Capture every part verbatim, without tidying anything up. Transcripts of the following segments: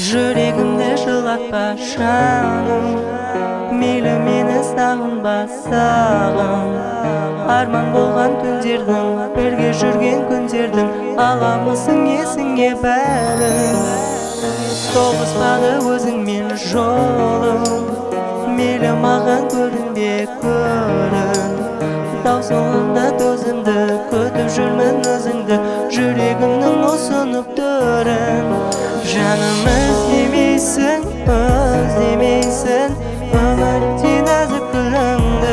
Жүрегімді жылатпа жаным, мейлі мені сағынба сағын. Арман болған түндердің, бірге жүрген күндердің, аламысың есіңе бәрін. Тоғыспады өзіңмен жолым, мейлі маған көрінбе көрін. Таусылғанда төзімді, күтіп жүрмін өзіңді, жүрегімнің ұсынып түрін. Жаным іздемейсің, өздемейсің, өмірде нәзік гүліңді.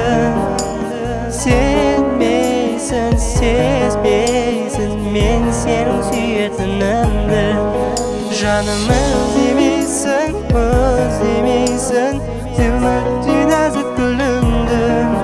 Сенбейсің, сезбейсің, мен сенің сүйетінімді. Жаным іздемейсің, өздемейсің, өмірде нәзік гүліңді.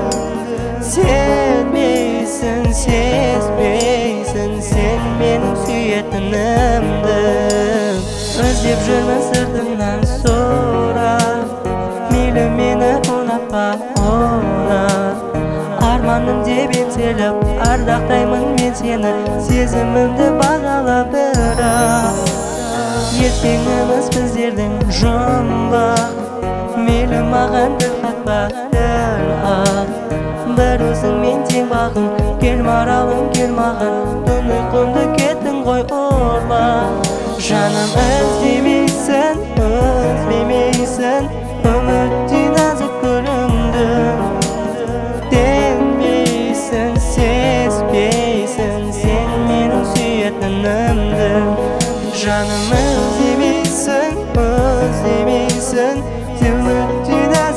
Сенбейсің, сезбейсің, сен менің сүйетінімді. Іздеп жүрмін сыртыңнан сұрап, мейлі мені ұнатпа ұнат. Арманым деп ентеліп, ардақтаймын мен сені, сезімімді бағала бірақ. Ертеңіміз біздердің жұмбақ, мейлі маған бір қатпа бір ақ. Бір өзіңмен тең бағым, кел маралым кел маған, түн ұйқымды кеттің ғой ұрлап. Жаным іздемейсің, өзбемейсің, үмітте нәзік гүліңді. Сенбейсің, сезбейсің, сен менің сүйетінімді. Жаным іздемейсің, өзбемейсің, үмітте нәзік